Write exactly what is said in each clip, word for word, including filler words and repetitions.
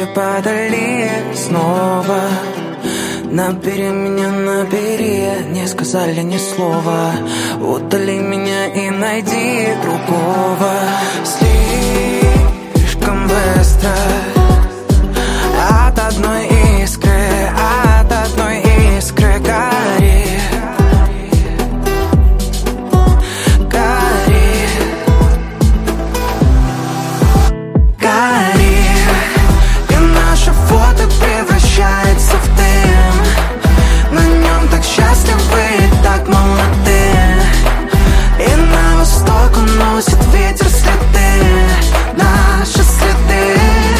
звезды падали снова. Набери меня, набери, не сказали ни слова. Удали меня и найди другого. Слишком быстро от одной искры, от одной искры гори, гори, гори. И наше фото превращается в дым. На нем так счастливы и так молоды. И на восток уносит ветер следы, наши следы.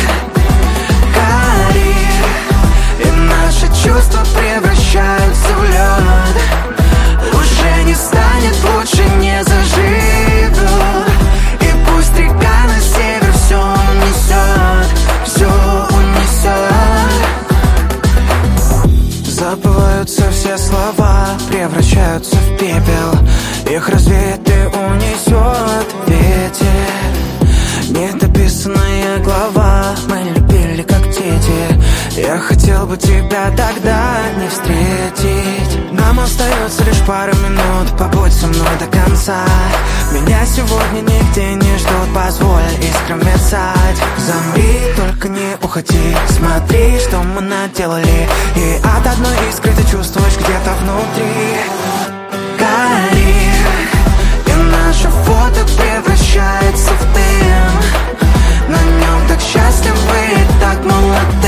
Гори. И наши чувства превращаются в лед. Уже не станет лучше, не заживет. И пусть река на север все унесет, все унесет. Забываются все слова, превращаются в пепел. Их развеет и унесет ветер. Недописанная глава, мы любили как дети. Я хотел бы тебя тогда не встретить. Нам остается лишь пару минут, побудь со мной до конца. Меня сегодня нигде не ждут, позволь искрам мерцать. Замри, только не уходи, смотри, что мы наделали. И от одной искры ты чувствуешь где-то внутри. Гори. И наше фото превращается в дым. На нем так счастливы и так молоды.